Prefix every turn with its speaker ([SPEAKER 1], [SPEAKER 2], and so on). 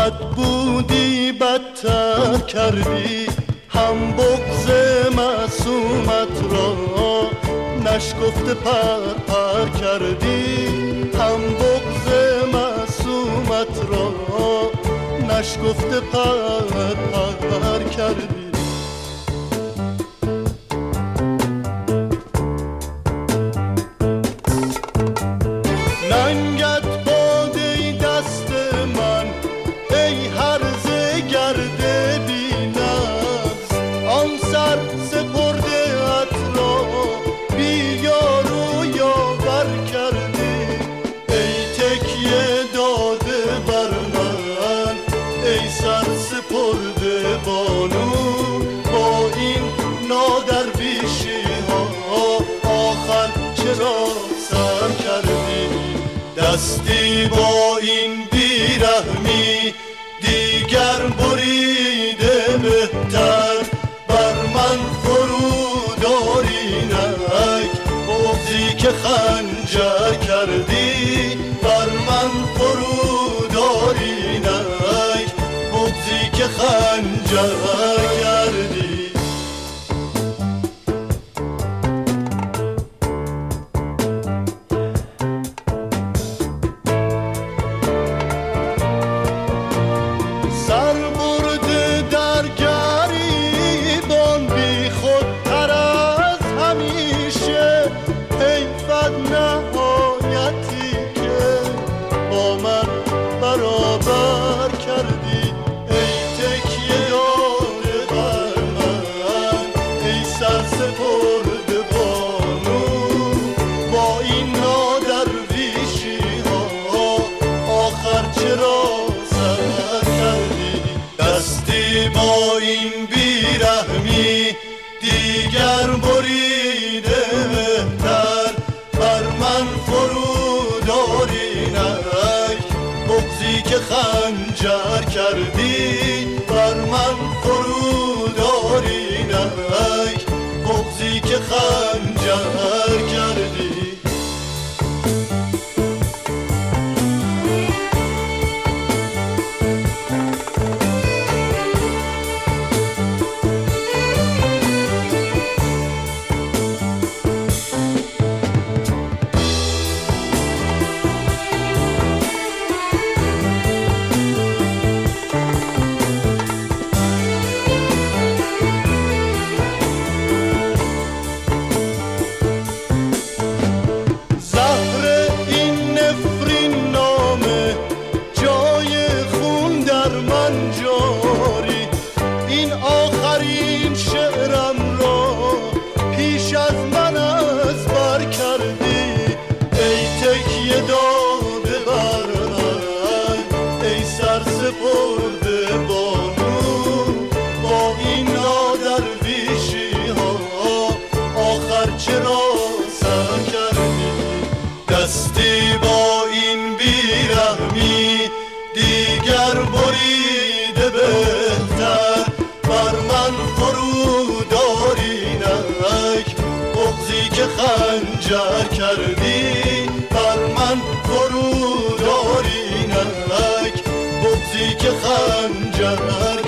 [SPEAKER 1] بد بودی بدتر کردی، هم بغض معصومت را نشکفته پر کردی، هم بغض معصومت را نشکفته پر کردی. ننگت باده دست من ای هرزه گرده بی نفس، آن سر سپرده ات را بی یار و یاور کردی. ای تکیه داده بر من ای سر سپرده بانو، با این نادرویشی ها آخر چرا سر کردی؟ دستی با این بیرحمی دیگر بریده بهتر، بر من فرود آرینک بغضی که خنجر کردی، بر من فرود آرینک بغضی که خنجر کردی. با این بیرحمی دیگر بریده بهتر، بر من فرود آرینک بغضی که خنجر کردی، بر من فرود آرینک بغضی که خنجر کردی. دستی با این بیرحمی دیگر بریده بهتر، بر من فرود آرینک بغضی که خنجر کردی، بر من فرود آرینک بغضی که خنجر